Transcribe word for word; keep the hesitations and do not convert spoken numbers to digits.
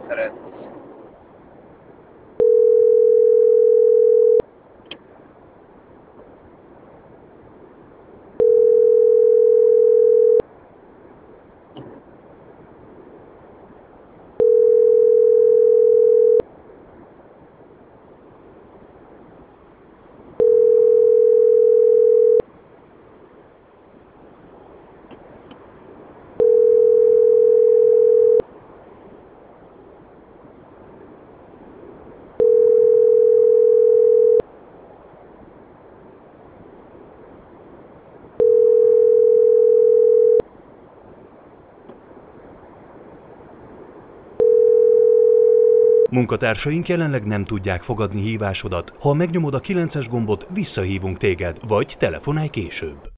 szeretsz. Munkatársaink jelenleg nem tudják fogadni hívásodat. Ha megnyomod a kilences gombot, visszahívunk téged, vagy telefonálj később.